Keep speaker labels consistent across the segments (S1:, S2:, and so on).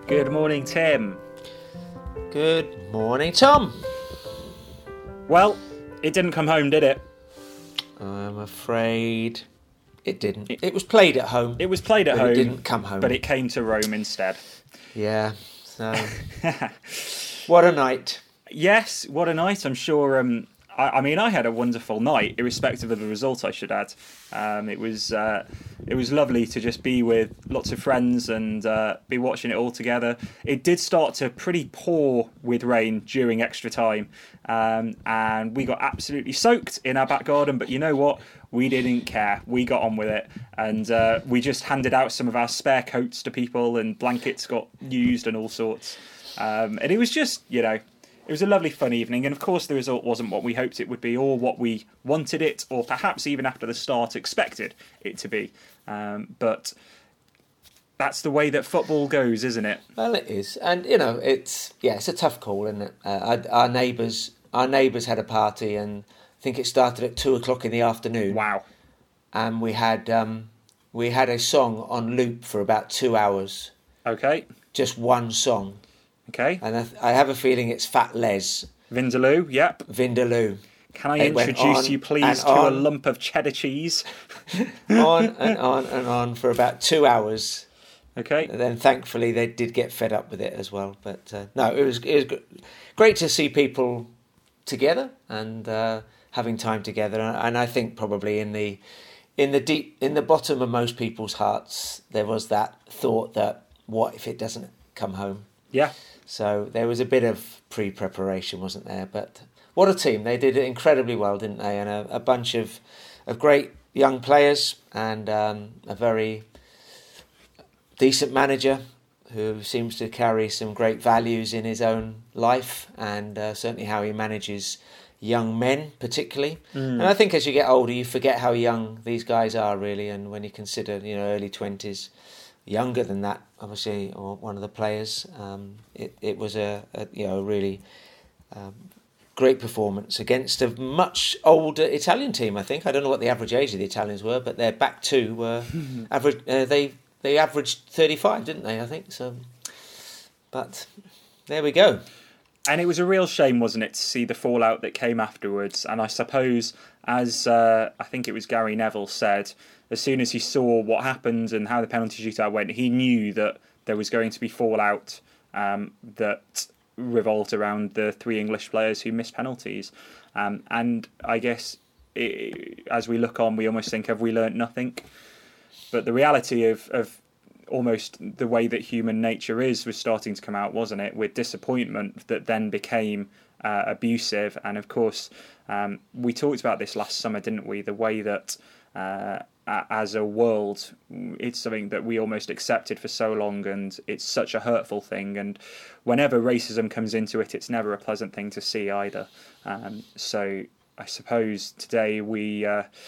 S1: Good morning, Tim.
S2: Good morning, Tom.
S1: Well, it didn't come home, did it?
S2: I'm afraid it didn't. It was played at home.
S1: It was played at home.
S2: It didn't come home.
S1: But it came to Rome instead.
S2: Yeah, so... What a night.
S1: Yes, what a night. I'm sure... I mean, I had a wonderful night, irrespective of the result, I should add. It was lovely to just be with lots of friends and be watching it all together. It did start to pretty pour with rain during extra time, and we got absolutely soaked in our back garden. But you know what? We didn't care. We got on with it, and we just handed out some of our spare coats to people, and blankets got used and all sorts. And it was just, it was a lovely, fun evening, and of course the result wasn't what we hoped it would be, or what we wanted it, or perhaps even after the start expected it to be. But that's the way that football goes, isn't it?
S2: Well, it is, and it's a tough call, isn't it? Our neighbours had a party, and I think it started at 2:00 in the afternoon.
S1: Wow!
S2: And we had a song on loop for about 2 hours.
S1: Okay.
S2: Just one song.
S1: Okay.
S2: And I have a feeling it's Fat Les.
S1: Vindaloo, yep.
S2: Vindaloo.
S1: Can I introduce you, please, to a lump of cheddar cheese?
S2: On and on and on for about 2 hours.
S1: Okay.
S2: And then, thankfully, they did get fed up with it as well. But no, it was great to see people together and having time together. And I think probably in the bottom of most people's hearts, there was that thought that what if it doesn't come home?
S1: Yeah.
S2: So there was a bit of pre-preparation, wasn't there? But what a team. They did it incredibly well, didn't they? And a bunch of great young players and a very decent manager who seems to carry some great values in his own life and certainly how he manages young men particularly. And I think as you get older, you forget how young these guys are really. And when you consider, early 20s, younger than that, obviously, or one of the players. It was a really great performance against a much older Italian team. I think I don't know what the average age of the Italians were, but their back two were average. They averaged 35, didn't they? I think so. But there we go.
S1: And it was a real shame, wasn't it, to see the fallout that came afterwards. And I suppose, as I think it was Gary Neville said, as soon as he saw what happened and how the penalty shootout went, he knew that there was going to be fallout that revolved around the three English players who missed penalties. And I guess as we look on, we almost think, have we learnt nothing? But the reality of almost the way that human nature is was starting to come out, wasn't it? With disappointment that then became abusive. And of course, we talked about this last summer, didn't we? The way that as a world, it's something that we almost accepted for so long, and it's such a hurtful thing. And whenever racism comes into it, it's never a pleasant thing to see either. So I suppose today we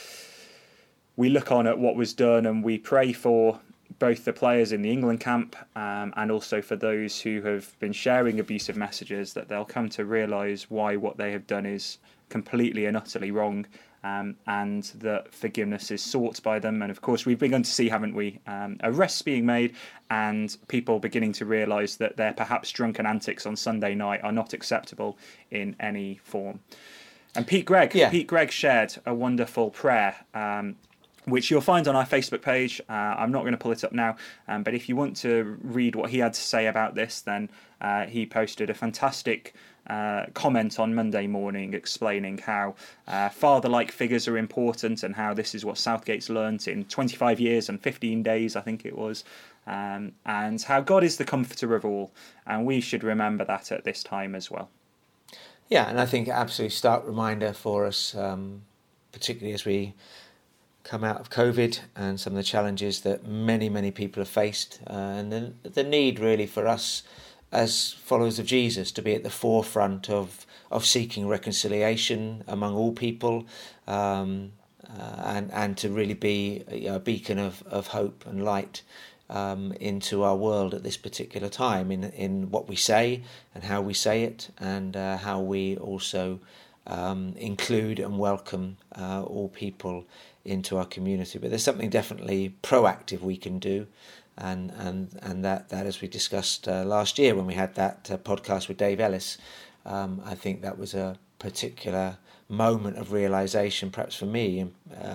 S1: look on at what was done, and we pray for both the players in the England camp and also for those who have been sharing abusive messages, that they'll come to realise why what they have done is completely and utterly wrong, and that forgiveness is sought by them. And of course we've begun to see, haven't we, arrests being made and people beginning to realise that their perhaps drunken antics on Sunday night are not acceptable in any form. And Pete Gregg shared a wonderful prayer which you'll find on our Facebook page. I'm not going to pull it up now, but if you want to read what he had to say about this, then he posted a fantastic comment on Monday morning explaining how father-like figures are important and how this is what Southgate's learnt in 25 years and 15 days, I think it was, and how God is the comforter of all, and we should remember that at this time as well.
S2: Yeah, and I think absolutely stark reminder for us, particularly as we come out of COVID and some of the challenges that many, many people have faced, and the need really for us as followers of Jesus to be at the forefront of seeking reconciliation among all people, and to really be a beacon of hope and light into our world at this particular time in what we say and how we say it, and how we also include and welcome all people into our community. But there's something definitely proactive we can do and that as we discussed last year when we had that podcast with Dave Ellis, I think that was a particular moment of realization, perhaps for me,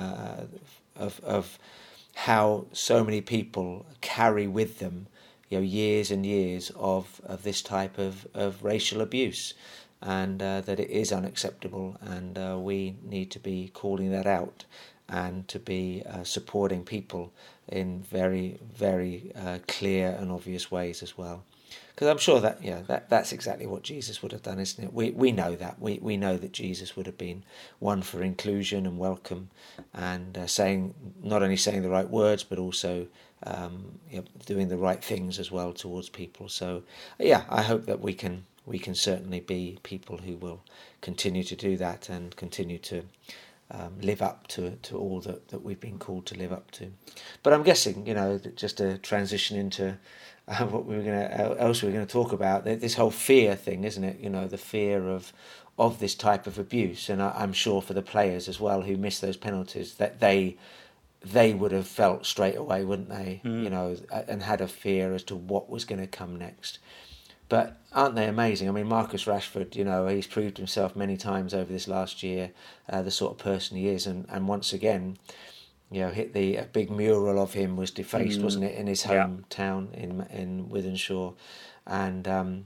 S2: of how so many people carry with them, years and years of this type of racial abuse, and that it is unacceptable, and we need to be calling that out and to be supporting people in very, very clear and obvious ways as well. Because I'm sure that that's exactly what Jesus would have done, isn't it? We know that. We know that Jesus would have been one for inclusion and welcome, and not only saying the right words, but also doing the right things as well towards people. So I hope that we can certainly be people who will continue to do that and continue to live up to all that we've been called to live up to. But I'm guessing, just to transition into what we were going to talk about, this whole fear thing, isn't it? The fear of this type of abuse, and I'm sure for the players as well who missed those penalties, that they would have felt straight away, wouldn't they? And had a fear as to what was going to come next. But aren't they amazing? I mean, Marcus Rashford, he's proved himself many times over this last year, the sort of person he is, and once again, hit a big mural of him was defaced, wasn't it, in his hometown in Wythenshawe, and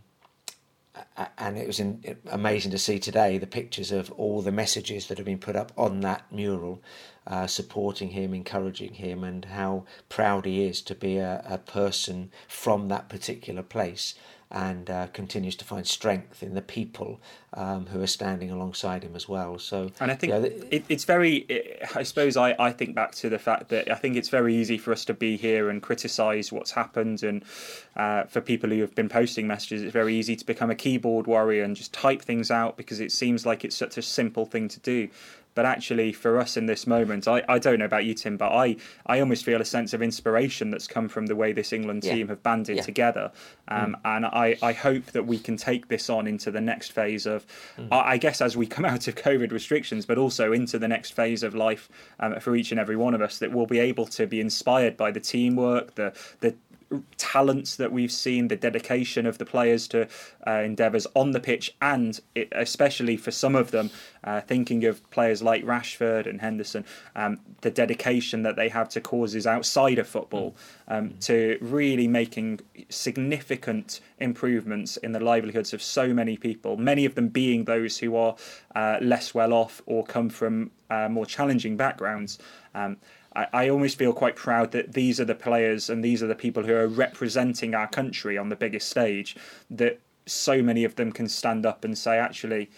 S2: it was amazing to see today the pictures of all the messages that have been put up on that mural, supporting him, encouraging him, and how proud he is to be a person from that particular place, and continues to find strength in the people who are standing alongside him as well. So,
S1: and I think it's very. I suppose I think back to the fact that I think it's very easy for us to be here and criticise what's happened, and for people who have been posting messages, it's very easy to become a keyboard warrior and just type things out because it seems like it's such a simple thing to do. But actually, for us in this moment, I don't know about you, Tim, but I almost feel a sense of inspiration that's come from the way this England team have banded together. And I hope that we can take this on into the next phase of, I guess, as we come out of COVID restrictions, but also into the next phase of life for each and every one of us, that we'll be able to be inspired by the teamwork, the talents that we've seen, the dedication of the players to endeavours on the pitch, and especially for some of them, thinking of players like Rashford and Henderson, the dedication that they have to causes outside of football, to really making significant improvements in the livelihoods of so many people, many of them being those who are less well off or come from more challenging backgrounds. I almost feel quite proud that these are the players and these are the people who are representing our country on the biggest stage, that so many of them can stand up and say, actually,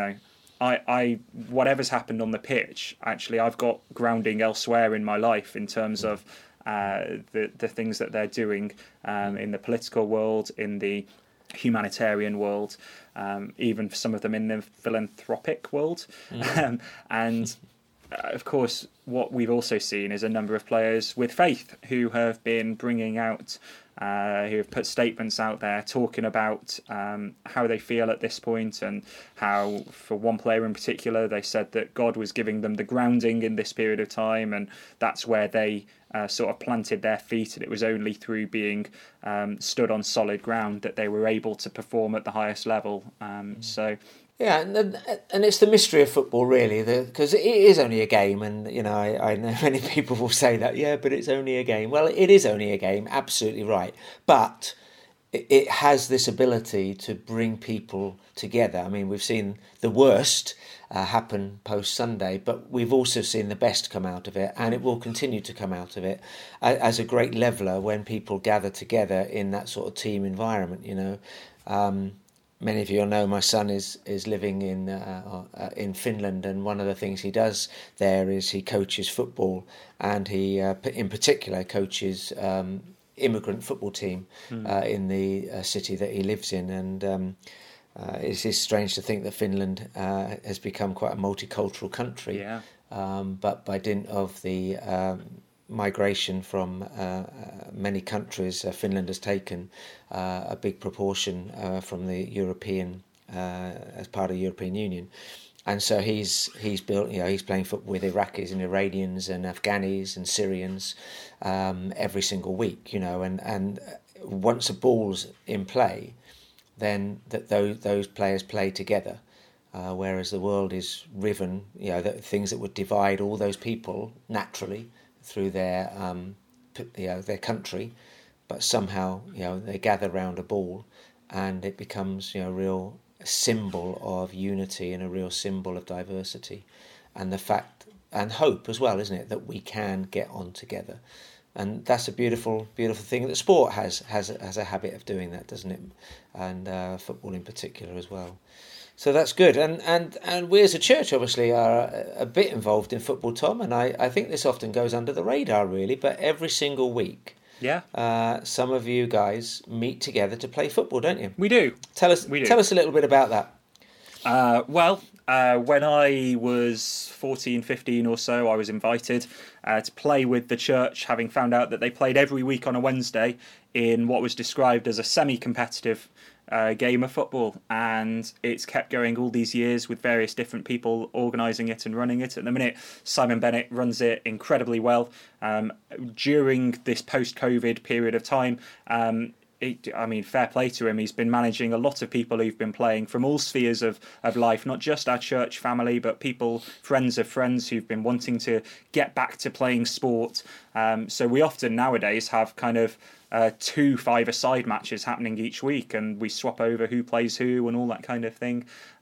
S1: I whatever's happened on the pitch, actually, I've got grounding elsewhere in my life in terms of the things that they're doing in the political world, in the humanitarian world, even for some of them in the philanthropic world. And of course, what we've also seen is a number of players with faith who have been bringing out, who have put statements out there talking about how they feel at this point, and how, for one player in particular, they said that God was giving them the grounding in this period of time, and that's where they sort of planted their feet, and it was only through being stood on solid ground that they were able to perform at the highest level.
S2: Yeah, and it's the mystery of football, really, because it is only a game, and I know many people will say that, but it's only a game. Well, it is only a game, absolutely right, but it has this ability to bring people together. I mean, we've seen the worst happen post-Sunday, but we've also seen the best come out of it, and it will continue to come out of it as a great leveller when people gather together in that sort of team environment, Many of you will know my son is living in Finland, and one of the things he does there is he coaches football, and he in particular coaches immigrant football team in the city that he lives in. And it is strange to think that Finland has become quite a multicultural country, but by dint of the migration from many countries, Finland has taken a big proportion from the European, as part of the European Union, And so he's built, he's playing football with Iraqis and Iranians and Afghanis and Syrians every single week, and once a ball's in play, then those players play together. Whereas the world is riven, things that would divide all those people naturally through their country, but somehow they gather round a ball, and it becomes a real symbol of unity and a real symbol of diversity, and the fact and hope as well, isn't it, that we can get on together. And that's a beautiful, beautiful thing that sport has a habit of doing that, doesn't it? And football in particular as well. So that's good. And we as a church obviously are a bit involved in football, Tom, and I think this often goes under the radar really, but every single week, some of you guys meet together to play football, don't you?
S1: We do.
S2: Tell us a little bit about that.
S1: When I was 14, 15 or so, I was invited to play with the church, having found out that they played every week on a Wednesday in what was described as a semi-competitive game of football, and it's kept going all these years with various different people organising it and running it. At the minute, Simon Bennett runs it incredibly well. During this post-COVID period of time, fair play to him. He's been managing a lot of people who've been playing from all spheres of life, not just our church family, but people, friends of friends who've been wanting to get back to playing sport. So we often nowadays have kind of 2 5-a-side matches happening each week, and we swap over who plays who and all that kind of thing.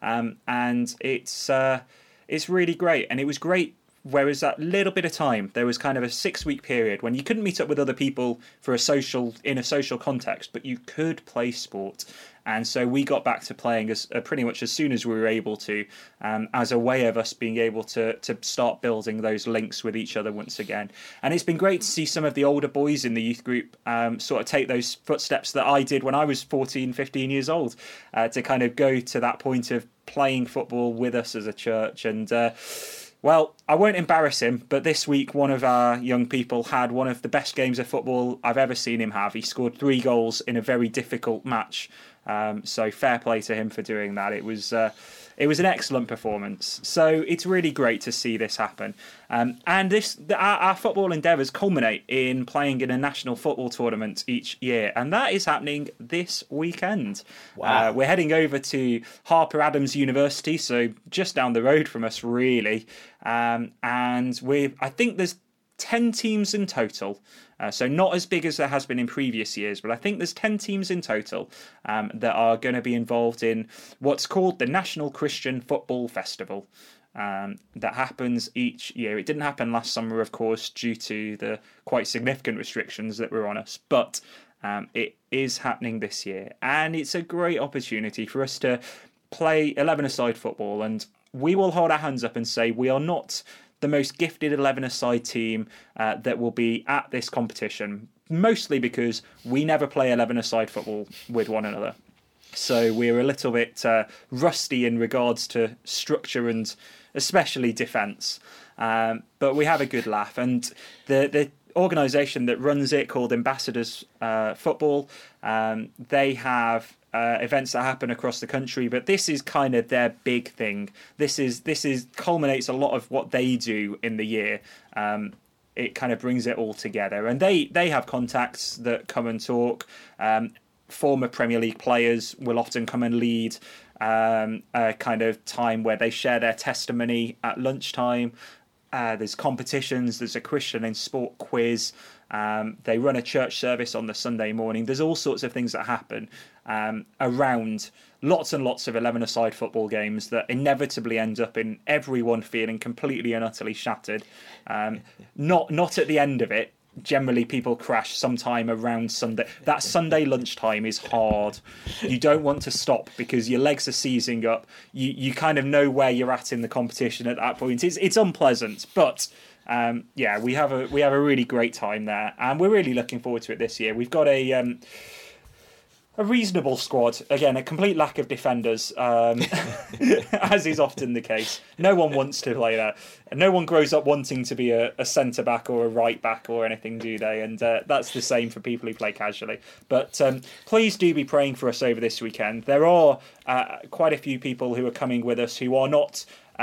S1: And it's really great. And it was great. Whereas that little bit of time, there was kind of a 6-week period when you couldn't meet up with other people in a social context, but you could play sport. And so we got back to playing pretty much as soon as we were able to, as a way of us being able to start building those links with each other once again. And it's been great to see some of the older boys in the youth group sort of take those footsteps that I did when I was 14, 15 years old, to kind of go to that point of playing football with us as a church. And well, I won't embarrass him, but this week one of our young people had one of the best games of football I've ever seen him have. He scored 3 goals in a very difficult match. So fair play to him for doing that. It was an excellent performance. So it's really great to see this happen. And our football endeavours culminate in playing in a national football tournament each year. And that is happening this weekend.
S2: Wow.
S1: We're heading over to Harper Adams University, so just down the road from us, really. And I think there's 10 teams in total. So not as big as there has been in previous years, but I think there's 10 teams in total that are going to be involved in what's called the National Christian Football Festival. That happens each year. It didn't happen last summer, of course, due to the quite significant restrictions that were on us, but it is happening this year, and it's a great opportunity for us to play 11-a-side football, and we will hold our hands up and say we are not the most gifted 11-a-side team that will be at this competition, mostly because we never play 11-a-side football with one another. So we're a little bit rusty in regards to structure and especially defence. But we have a good laugh. And the organisation that runs it, called Ambassadors Football, they have events that happen across the country, but this is kind of their big thing. This culminates a lot of what they do in the year. It kind of brings it all together, and they have contacts that come and talk. Former Premier League players will often come and lead a kind of time where they share their testimony at lunchtime. There's competitions. There's a Christian in Sport quiz. They run a church service on the Sunday morning. There's all sorts of things that happen around lots and lots of 11-a-side football games that inevitably end up in everyone feeling completely and utterly shattered. Not at the end of it. Generally, people crash sometime around Sunday. That Sunday lunchtime is hard. You don't want to stop because your legs are seizing up. You kind of know where you're at in the competition at that point. It's unpleasant, but we have a really great time there, and we're really looking forward to it this year. We've got a reasonable squad. Again, a complete lack of defenders, as is often the case. No one wants to play there. No one grows up wanting to be a centre back or a right back or anything, do they? And that's the same for people who play casually. But please do be praying for us over this weekend. There are quite a few people who are coming with us who are not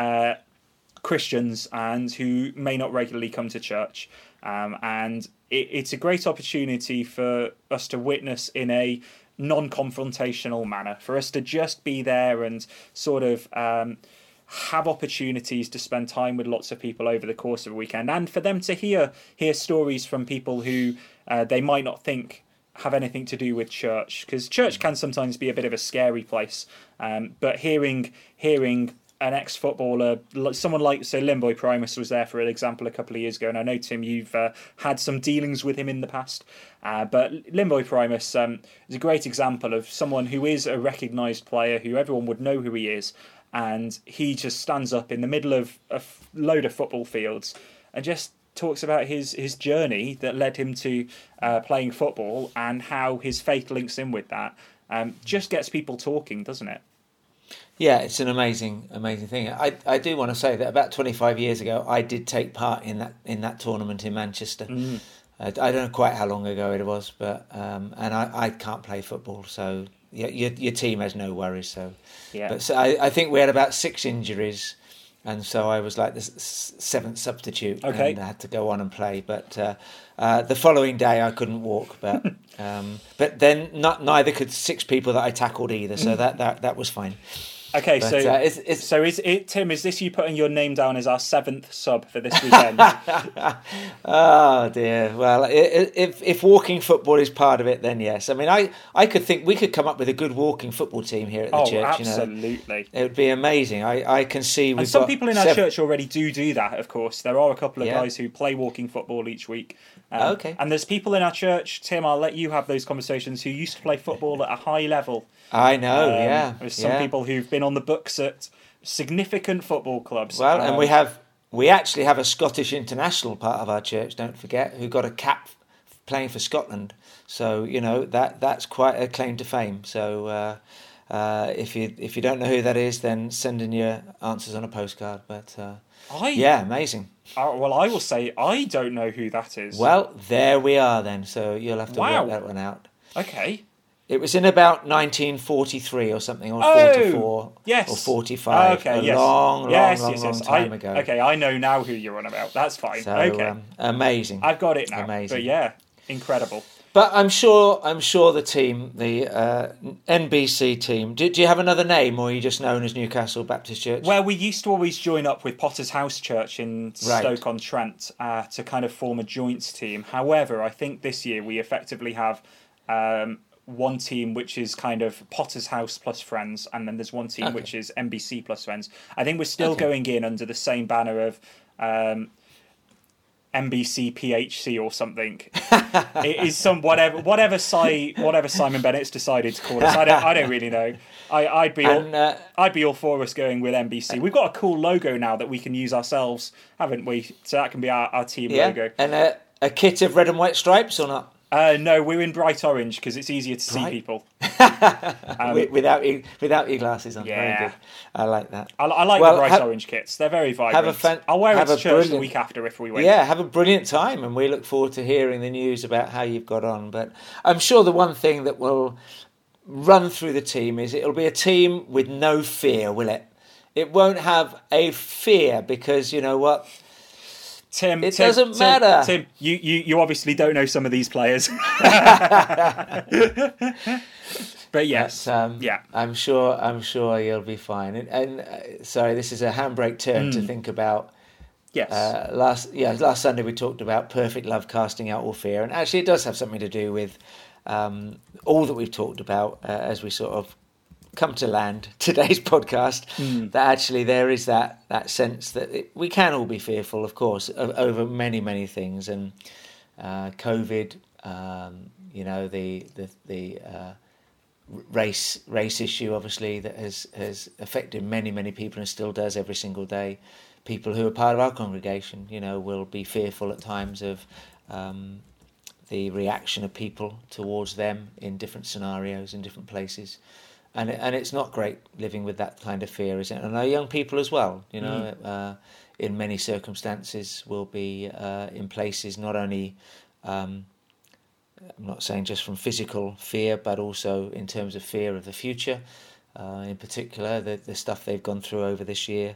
S1: Christians and who may not regularly come to church. And it's a great opportunity for us to witness in a non-confrontational manner, for us to just be there and sort of have opportunities to spend time with lots of people over the course of a weekend, and for them to hear stories from people who they might not think have anything to do with church, because church can sometimes be a bit of a scary place, but hearing an ex-footballer, someone like, say, Limboy Primus was there for an example a couple of years ago, and I know, Tim, you've had some dealings with him in the past, but Limboy Primus is a great example of someone who is a recognised player, who everyone would know who he is, and he just stands up in the middle of a load of football fields and just talks about his journey that led him to playing football and how his faith links in with that. Just gets people talking, doesn't it?
S2: Yeah, it's an amazing thing. I do want to say that about 25 years ago, I did take part in that tournament in Manchester. I don't know quite how long ago it was, but and I can't play football, so your team has no worries. So,
S1: yeah.
S2: But so I think we had about 6 injuries, and so I was like the 7th substitute, and I had to go on and play. But the following day I couldn't walk, but then neither could 6 people that I tackled either, so that was fine.
S1: Okay,
S2: but,
S1: so is it, Tim? Is this you putting your name down as our 7th sub for this weekend?
S2: Oh dear. Well, if walking football is part of it, then yes. I mean, I could think we could come up with a good walking football team here at the church.
S1: Absolutely.
S2: It would be amazing. I can see.
S1: And some people in our church already do that. Of course, there are a couple of guys who play walking football each week.
S2: Okay.
S1: And there's people in our church, Tim, I'll let you have those conversations, who used to play football at a high level.
S2: I know, yeah.
S1: There's some people who've been on the books at significant football clubs.
S2: Well, and we actually have a Scottish international part of our church, don't forget, who got a cap playing for Scotland. So, that's quite a claim to fame. So if you don't know who that is, then send in your answers on a postcard. But amazing.
S1: Well, I will say I don't know who that is.
S2: Well, there we are then. So you'll have to work that one out.
S1: Okay.
S2: It was in about 1943 or something, or 44,
S1: yes,
S2: or 45.
S1: Okay,
S2: long time ago.
S1: Okay, I know now who you're on about. That's fine.
S2: So,
S1: okay,
S2: amazing.
S1: I've got it now.
S2: Amazing.
S1: But yeah, incredible.
S2: But I'm sure the team, the NBC team. Do you have another name, or are you just known as Newcastle Baptist Church?
S1: Well, we used to always join up with Potter's House Church in Stoke-on-Trent to kind of form a joint team. However, I think this year we effectively have one team which is kind of Potter's House plus Friends, and then there's one team which is NBC plus Friends. I think we're still going in under the same banner of NBC PHC or something. It is some whatever Simon Bennett's decided to call us. I don't really know. I'd be all for us going with NBC. We've got a cool logo now that we can use ourselves, haven't we? So that can be our team logo.
S2: And a kit of red and white stripes or not?
S1: No, we're in bright orange because it's easier to see people.
S2: Without your glasses on.
S1: Yeah.
S2: Very good. I like that.
S1: I like the bright orange kits. They're very vibrant. I'll wear it to church the week after if we win.
S2: Yeah, have a brilliant time, and we look forward to hearing the news about how you've got on. But I'm sure the one thing that will run through the team is it'll be a team with no fear, will it? It won't have a fear because, you know what?
S1: Tim,
S2: it doesn't matter.
S1: Tim, you obviously don't know some of these players. But yes,
S2: I'm sure you'll be fine. And sorry, this is a handbrake turn to think about.
S1: Yes.
S2: Last Sunday we talked about perfect love casting out all fear, and actually it does have something to do with all that we've talked about as we sort of come to land today's podcast. That actually there is that sense that we can all be fearful, of course, over many things, and COVID, the race issue, obviously, that has affected many people and still does every single day. People who are part of our congregation, will be fearful at times of the reaction of people towards them in different scenarios, in different places. And it's not great living with that kind of fear, is it? And our young people as well, you know, in many circumstances will be in places not only, I'm not saying just from physical fear, but also in terms of fear of the future. In particular, the stuff they've gone through over this year.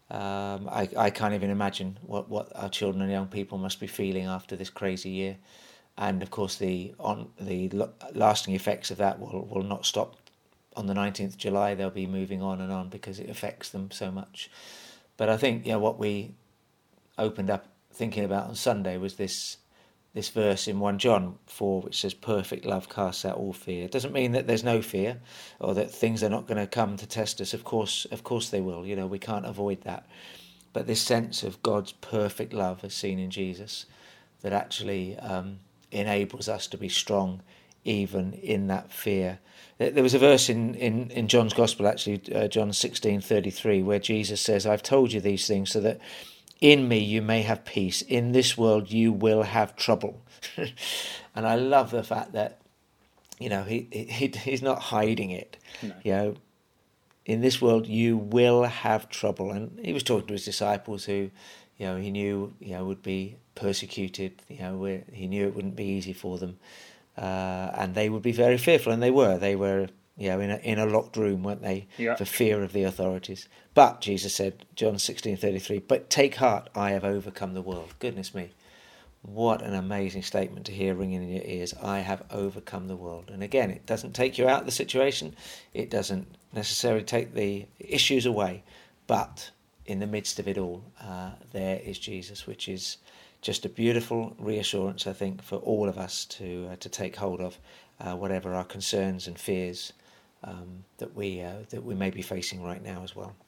S2: I can't even imagine what our children and young people must be feeling after this crazy year. And of course, the lasting effects of that will not stop. On the 19th of July, they'll be moving on and on because it affects them so much. But I think, you know, what we opened up thinking about on Sunday was this verse in 1 John 4, which says, "Perfect love casts out all fear." It doesn't mean that there's no fear or that things are not going to come to test us. Of course they will. You know, we can't avoid that. But this sense of God's perfect love as seen in Jesus that actually enables us to be strong even in that fear. There was a verse in John's Gospel, actually, John 16:33, where Jesus says, "I've told you these things so that in me you may have peace. In this world you will have trouble." And I love the fact that, you know, he's not hiding it. No. You know, in this world you will have trouble. And he was talking to his disciples who, you know, he knew, you know, would be persecuted. You know, he knew it wouldn't be easy for them. And they would be very fearful, and they were, you know, in a locked room, weren't they, for fear of the authorities. But Jesus said, John 16:33, "But take heart, I have overcome the world." Goodness me, what an amazing statement to hear ringing in your ears. I have overcome the world. And again, it doesn't take you out of the situation. It doesn't necessarily take the issues away. But in the midst of it all, there is Jesus, which is just a beautiful reassurance, I think, for all of us to take hold of, whatever our concerns and fears that we may be facing right now as well.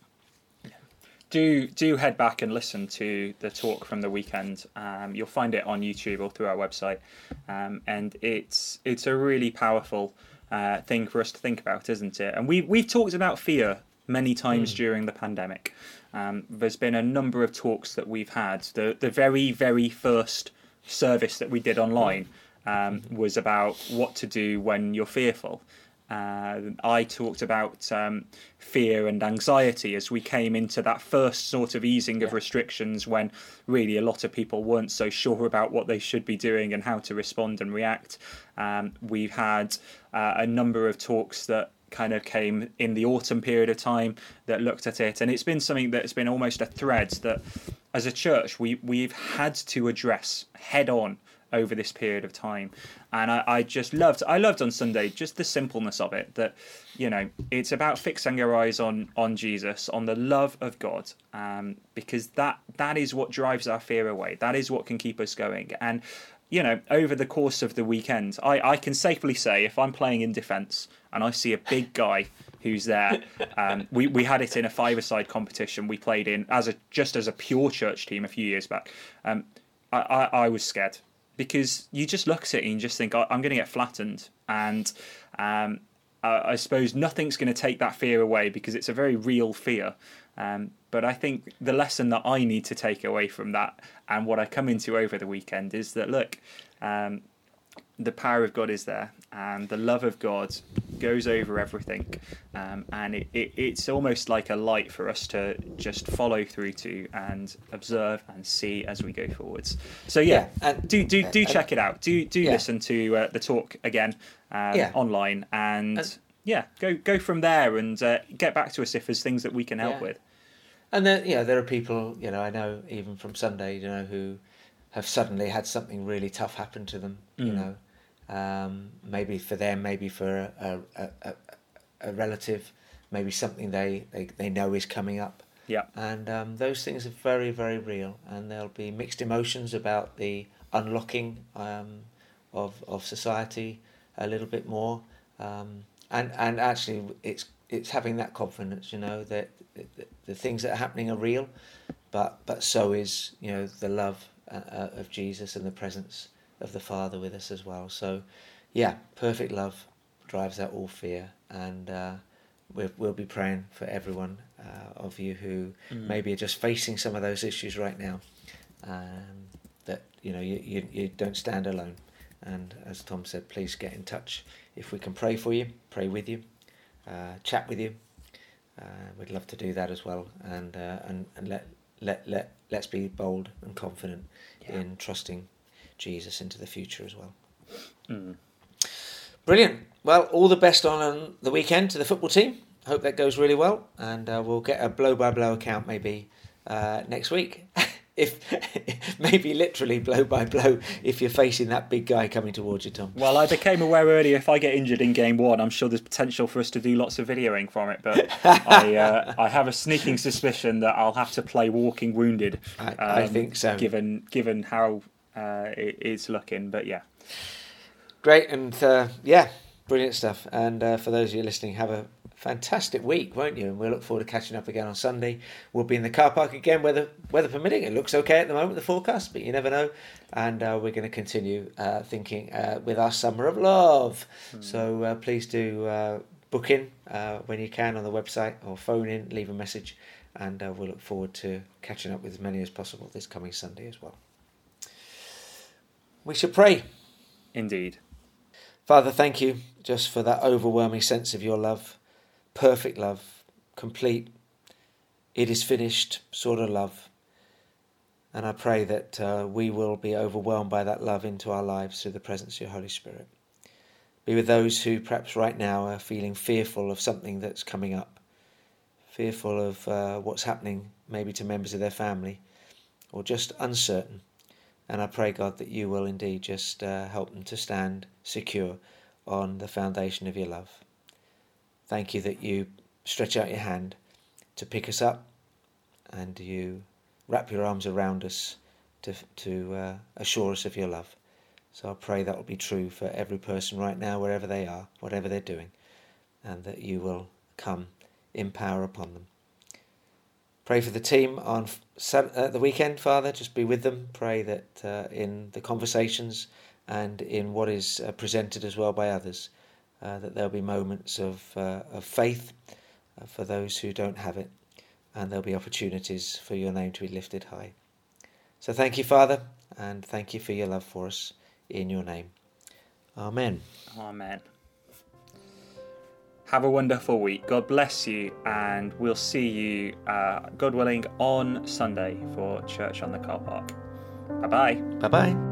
S1: Do head back and listen to the talk from the weekend. You'll find it on YouTube or through our website, and it's a really powerful thing for us to think about, isn't it? And we've talked about fear many times during the pandemic. There's been a number of talks that we've had. The very, very first service that we did online was about what to do when you're fearful. I talked about fear and anxiety as we came into that first sort of easing of restrictions, when really a lot of people weren't so sure about what they should be doing and how to respond and react. We've had a number of talks that kind of came in the autumn period of time that looked at it, and it's been something that's been almost a thread that as a church we've had to address head on over this period of time. And I loved on Sunday just the simpleness of it, that, you know, it's about fixing our eyes on Jesus, on the love of God, because that is what drives our fear away. That is what can keep us going. And, you know, over the course of the weekend, I can safely say, if I'm playing in defence and I see a big guy who's there, we had it in a five-a-side competition we played in as a pure church team a few years back. I was scared, because you just look at it and you just think, I'm going to get flattened. And I suppose nothing's going to take that fear away, because it's a very real fear. But I think the lesson that I need to take away from that, and what I come into over the weekend, is that, look, the power of God is there, and the love of God goes over everything, and it's almost like a light for us to just follow through to and observe and see as we go forwards. So do check it out. Do listen to the talk again online, and go from there, and get back to us if there's things that we can help with.
S2: And there are people, you know, I know even from Sunday, you know, who have suddenly had something really tough happen to them, you know. Maybe for them, maybe for a relative, maybe something they know is coming up.
S1: Yeah.
S2: And those things are very, very real, and there'll be mixed emotions about the unlocking of society a little bit more, and actually it's having that confidence, you know, that the things that are happening are real, but so is, you know, the love of Jesus and the presence of the Father with us as well. So, perfect love drives out all fear, and we'll be praying for everyone of you who maybe are just facing some of those issues right now, that, you know, you don't stand alone. And as Tom said, please get in touch if we can pray for you, pray with you, chat with you. We'd love to do that as well, and let's be bold and confident in trusting Jesus into the future as well. Brilliant. Well, all the best on the weekend to the football team. Hope that goes really well, and we'll get a blow-by-blow account maybe next week. If maybe literally blow by blow if you're facing that big guy coming towards you, Tom.
S1: Well, I became aware earlier if I get injured in game 1, I'm sure there's potential for us to do lots of videoing from it. But I have a sneaking suspicion that I'll have to play walking wounded.
S2: I think so.
S1: Given how it is looking, but yeah.
S2: Great, and brilliant stuff. And for those of you listening, have a fantastic week, won't you? And we'll look forward to catching up again on Sunday. We'll be in the car park again, weather permitting. It looks okay at the moment, the forecast, but you never know. And we're going to continue thinking with our Summer of Love. So please do book in when you can on the website, or phone in, leave a message, and we'll look forward to catching up with as many as possible this coming Sunday as well. We should pray.
S1: Indeed.
S2: Father, thank you just for that overwhelming sense of your love. Perfect love, complete, it is finished sort of love. And I pray that we will be overwhelmed by that love into our lives through the presence of your Holy Spirit. Be with those who perhaps right now are feeling fearful of something that's coming up, fearful of what's happening maybe to members of their family, or just uncertain. And I pray, God, that you will indeed just help them to stand secure on the foundation of your love. Thank you that you stretch out your hand to pick us up, and you wrap your arms around us to assure us of your love. So I pray that will be true for every person right now, wherever they are, whatever they're doing, and that you will come in power upon them. Pray for the team on the weekend, Father. Just be with them. Pray that in the conversations and in what is presented as well by others, that there'll be moments of faith for those who don't have it, and there'll be opportunities for your name to be lifted high. So thank you, Father, and thank you for your love for us in your name. Amen.
S1: Amen. Have a wonderful week. God bless you, and we'll see you, God willing, on Sunday for Church on the Car Park. Bye-bye.
S2: Bye-bye.